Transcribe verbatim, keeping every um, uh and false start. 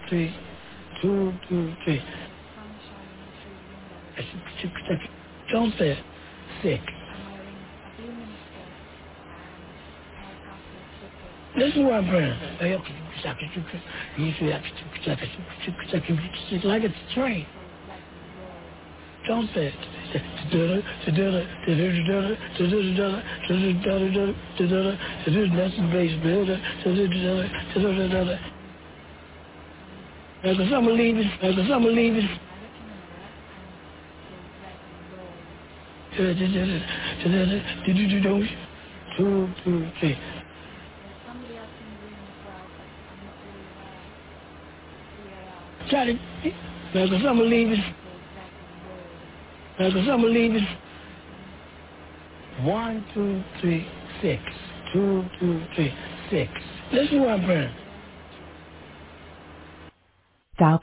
three, two, two, three. The sun shining through the window again. Don't say six. I'm wearing a blue miniskirt and hair castle slippers. This is what I'm praying. Like it's a train. Beautiful red royals. Don't say it. That's the bass builder. Because I'm leaving. Because I'm leaving. I look in the mirror and feel red royals. Two, two, three. There's somebody else in the room as well, but I'm not really aware who they are. Charlie, because I'm leaving. Feel red royals. Because I'm leaving. One, two, three, six. Two, two, three, six. This is what I'm praying.